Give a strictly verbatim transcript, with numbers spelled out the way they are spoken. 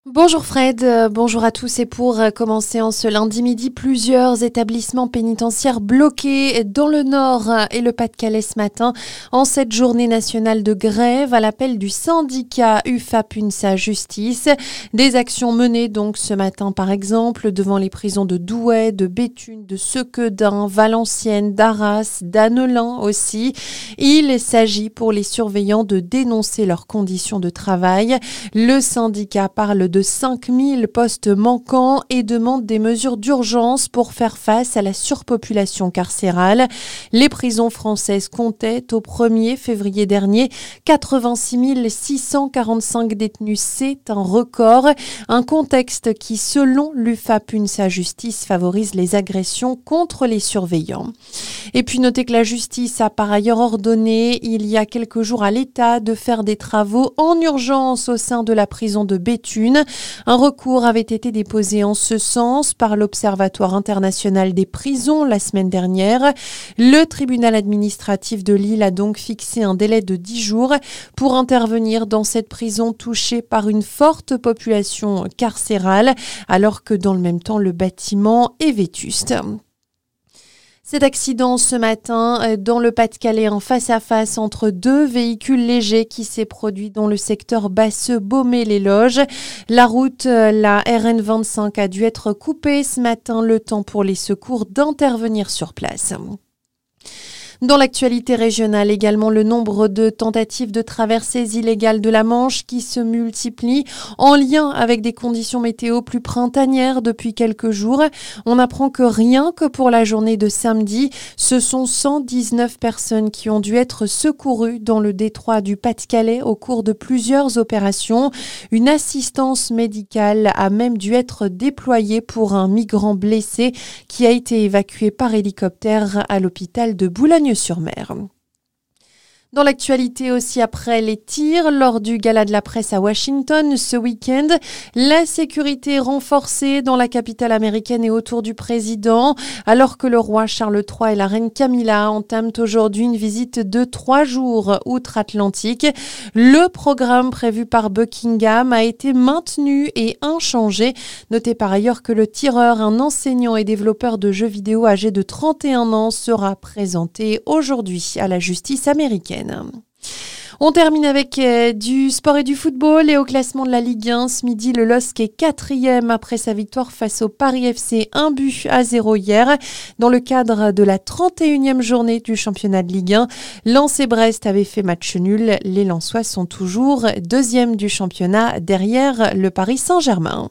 Bonjour Fred, euh, bonjour à tous et pour euh, commencer en ce lundi midi, plusieurs établissements pénitentiaires bloqués dans le Nord euh, et le Pas-de-Calais ce matin en cette journée nationale de grève à l'appel du syndicat U F A P UNSA Justice. Des actions menées donc ce matin par exemple devant les prisons de Douai, de Béthune, de Sequedin, Valenciennes, d'Arras, d'Annelin aussi. Il s'agit pour les surveillants de dénoncer leurs conditions de travail. Le syndicat parle de de cinq mille postes manquants et demande des mesures d'urgence pour faire face à la surpopulation carcérale. Les prisons françaises comptaient au premier février dernier quatre-vingt-six mille six cent quarante-cinq détenus. C'est un record, un contexte qui, selon l'U F A P UNSA Justice, favorise les agressions contre les surveillants. Et puis notez que la justice a par ailleurs ordonné il y a quelques jours à l'État de faire des travaux en urgence au sein de la prison de Béthune. Un recours avait été déposé en ce sens par l'Observatoire international des prisons la semaine dernière. Le tribunal administratif de Lille a donc fixé un délai de dix jours pour intervenir dans cette prison touchée par une forte population carcérale, alors que dans le même temps, le bâtiment est vétuste. Cet accident ce matin dans le Pas-de-Calais en face-à-face entre deux véhicules légers qui s'est produit dans le secteur Basseux-Beaumais-les-Loges. La route, la R N vingt-cinq, a dû être coupée ce matin, le temps pour les secours d'intervenir sur place. Dans l'actualité régionale également, le nombre de tentatives de traversées illégales de la Manche qui se multiplient en lien avec des conditions météo plus printanières depuis quelques jours. On apprend que rien que pour la journée de samedi, ce sont cent dix-neuf personnes qui ont dû être secourues dans le détroit du Pas-de-Calais au cours de plusieurs opérations. Une assistance médicale a même dû être déployée pour un migrant blessé qui a été évacué par hélicoptère à l'hôpital de Boulogne sur mer. Dans l'actualité aussi, après les tirs lors du gala de la presse à Washington ce week-end, la sécurité est renforcée dans la capitale américaine et autour du président, alors que le roi Charles trois et la reine Camilla entament aujourd'hui une visite de trois jours outre-Atlantique. Le programme prévu par Buckingham a été maintenu et inchangé. Notez par ailleurs que le tireur, un enseignant et développeur de jeux vidéo âgé de trente et un ans, sera présenté aujourd'hui à la justice américaine. On termine avec euh, du sport et du football et au classement de la Ligue un. Ce midi, le L O S C est quatrième après sa victoire face au Paris F C, un but à zéro hier. Dans le cadre de la trente et unième journée du championnat de Ligue un, Lens et Brest avaient fait match nul. Les Lensois sont toujours deuxième du championnat derrière le Paris Saint-Germain.